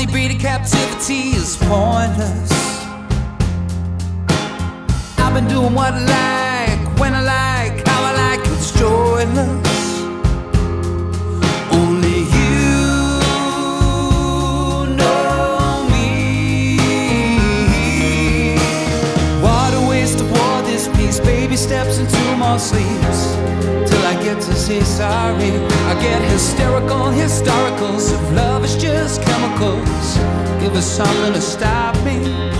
breed of captivity is pointless. I've been doing what I like, when I like, how I like, it's joyless. Only you know me. What a waste of war, this piece. Baby steps into more sleeps till I get to say sorry. I get hysterical, historicals. If love is just chemicals, give us something to stop me.